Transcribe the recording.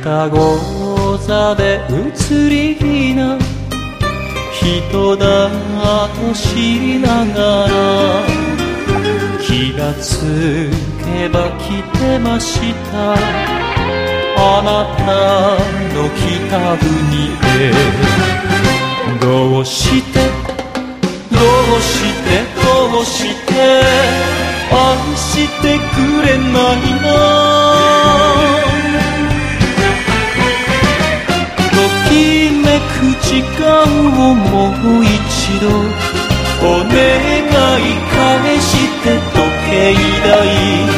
双子座で移り気な人だと知りながら、気がつけば来てました、あなたの北国へ。どうしてどうしてどうして愛してくれないの。ときめく時間をもう一度お願い返して時計台。